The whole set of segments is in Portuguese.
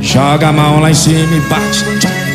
Joga a mão lá em cima e bate.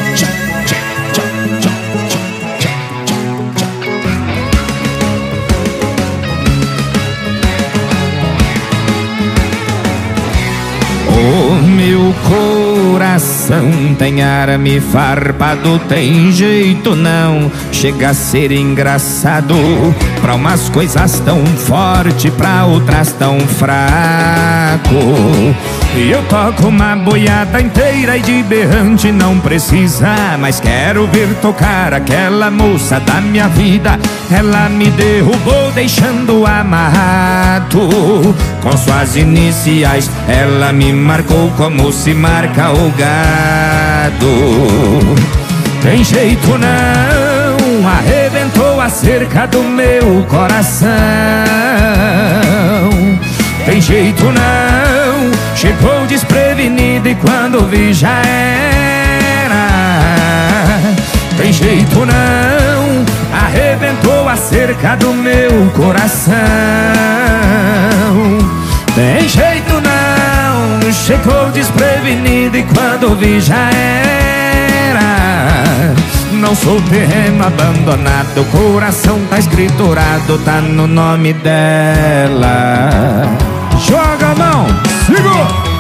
O meu coração tem arame farpado, tem jeito não, chega a ser engraçado. Pra umas coisas tão forte, pra outras tão fraco. E eu toco uma boiada inteira e de berrante não precisa, mas quero ver tocar aquela moça da minha vida. Ela me derrubou deixando amarrado. Com suas iniciais ela me marcou como se marca o gado. Tem jeito não, arrebentou a cerca do meu coração. Tem jeito não, chegou desprevenido e quando vi já era. Tem jeito não, arrebentou a cerca do meu coração. Tem jeito não, chegou desprevenido e quando vi já era. Não sou terreno abandonado, coração tá escriturado, tá no nome dela. Joga a mão, segura!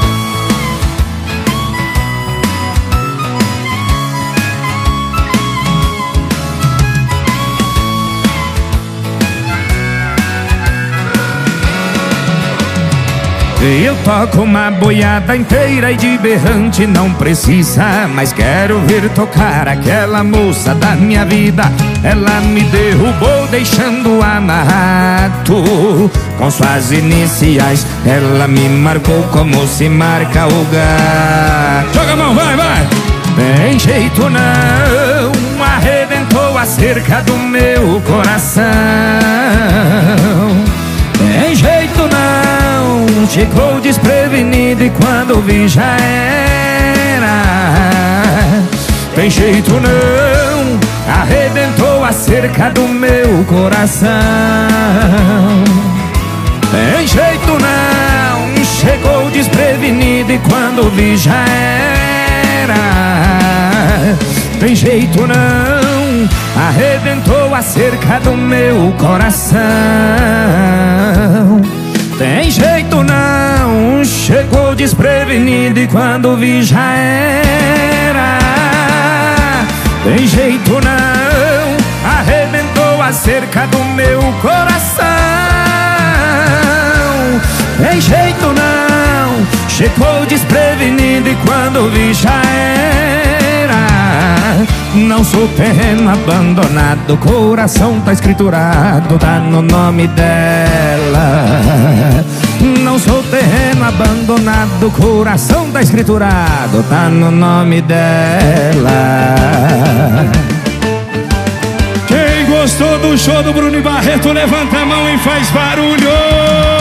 Eu toco uma boiada inteira e de berrante não precisa, mas quero ver tocar aquela moça da minha vida. Ela me derrubou deixando amarrado. Com suas iniciais ela me marcou como se marca o gato. Joga a mão, vai, vai! Tem jeito não, arrebentou a cerca do meu coração. Tem jeito não, chegou desprevenido e quando vi já era. Tem jeito não, arrebentou a cerca do meu coração. Tem jeito não, chegou desprevenido e quando vi já era. Tem jeito não, arrebentou a cerca do meu coração. Tem jeito não, chegou desprevenido e quando vi já era. Tem jeito não, arrebentou a cerca do meu coração. Tem jeito não, chegou desprevenido e quando vi já era. Não sou terreno abandonado, coração tá escriturado, tá no nome dela. Não sou terreno abandonado, coração tá escriturado, tá no nome dela. Quem gostou do show do Bruno e Barreto, levanta a mão e faz barulho.